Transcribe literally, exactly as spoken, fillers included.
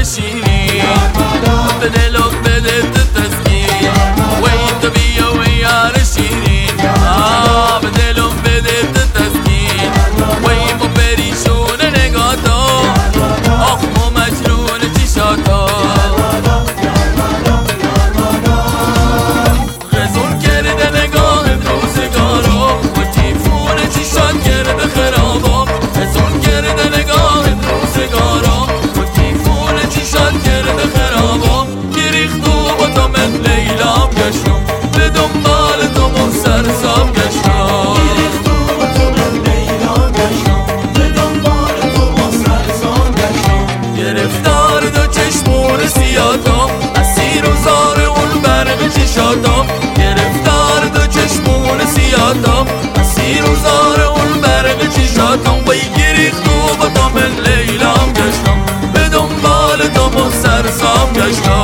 شیرین به دلم بده تو تسکین وی تو بیا و یار شیرین آه به دلم بده تو تسکین وی مو پریشون نگاتا آخ مو مجنون چشاتا غزون کرده نگاه روزگارم و تیفون چشات کرده خرابم غزون کرده نگاه روزگارم و تیفون چشات کرده خرابم گریخت و با تو من لیلام گشتم به دنبال تو من سرسام گشتم گریخت و با تو من لیلام گشتم به دنبال تو من سرسام گشتم گرفتار دو چشمون سیاتم اسیر و زار اون برق چشاتم گرفتار دو چشمون سیاتم اسیر و زار اون برق چشاتم وی گریخت و با تو من لیلام گشتم به دنبال تو من سرسام گشتم